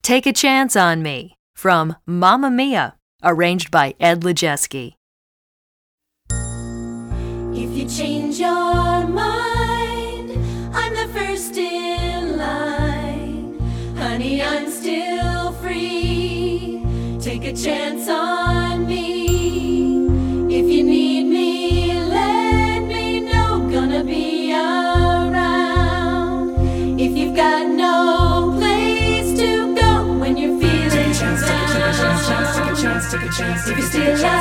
Take a Chance on Me from Mamma Mia, arranged by Ed Lejeski. If you change your mind, I'm the first in line. Honey, I'm still free. Take a chance on me. If you need me, let me know. Gonna be around. If you've got no place to go when you're feeling down, take a chance, take a chance, take a chance. If you're still alive,